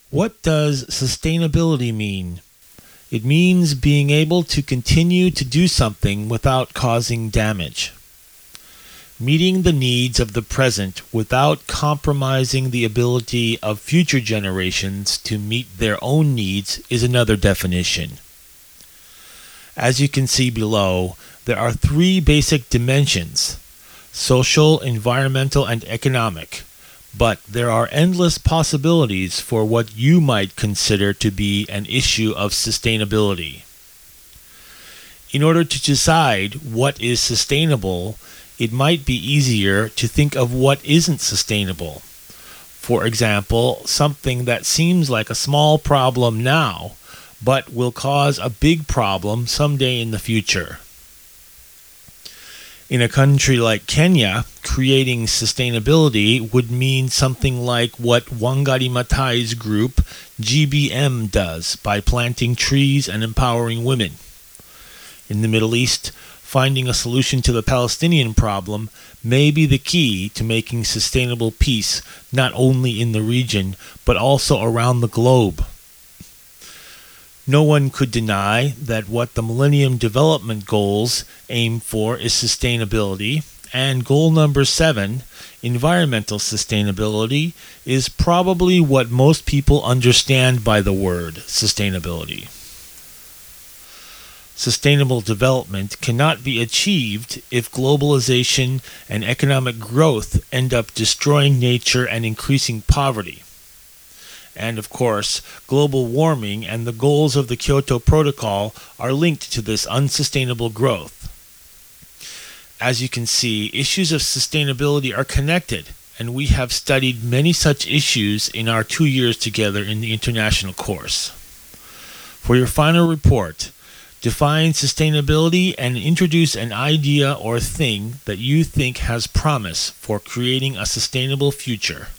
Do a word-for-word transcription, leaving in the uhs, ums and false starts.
What does sustainability mean? It means being able to continue to do something without causing damage. Meeting the needs of the present without compromising the ability of future generations to meet their own needs is another definition. As you can see below, there are three basic dimensions: social, environmental, and economic. But there are endless possibilities for what you might consider to be an issue of sustainability. In order to decide what is sustainable, it might be easier to think of what isn't sustainable. For example, something that seems like a small problem now, but will cause a big problem someday in the future. In a country like Kenya, creating sustainability would mean something like what Wangari Maathai's group, G B M, does by planting trees and empowering women. In the Middle East, finding a solution to the Palestinian problem may be the key to making sustainable peace not only in the region, but also around the globe. No one could deny that what the Millennium Development Goals aim for is sustainability, and goal number seven, environmental sustainability, is probably what most people understand by the word sustainability. Sustainable development cannot be achieved if globalization and economic growth end up destroying nature and increasing poverty. And of course, global warming and the goals of the Kyoto Protocol are linked to this unsustainable growth. As you can see, issues of sustainability are connected, and we have studied many such issues in our two years together in the international course. For your final report, define sustainability and introduce an idea or thing that you think has promise for creating a sustainable future.